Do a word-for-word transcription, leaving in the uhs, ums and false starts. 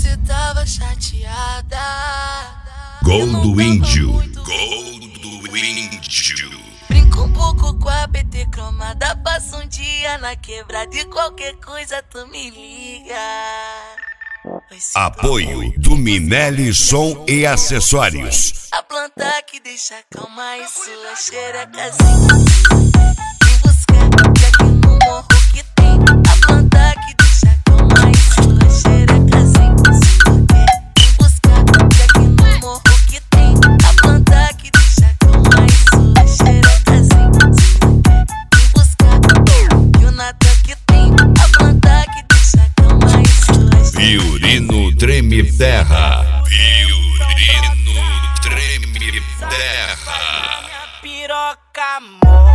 você tava chateada. Gol do Índio, gol do Índio. Brinca um pouco com a B T cromada, passa um dia na quebrada e qualquer coisa tu me liga. Apoio do Minelli Som e Acessórios. A planta que deixa calma e sua xerecazinha. Vem buscar, já que no morro que tem. A planta que deixa calma e sua xerecazinha. Se tu quer, vem buscar, já que no morro que tem. A planta que deixa calma e sua xerecazinha. Se tu quer, vem buscar, que o nata que tem. A planta que deixa calma e sua xerecazinha. Viurino Treme Terra. Viurino Treme Terra. Piroca, amor.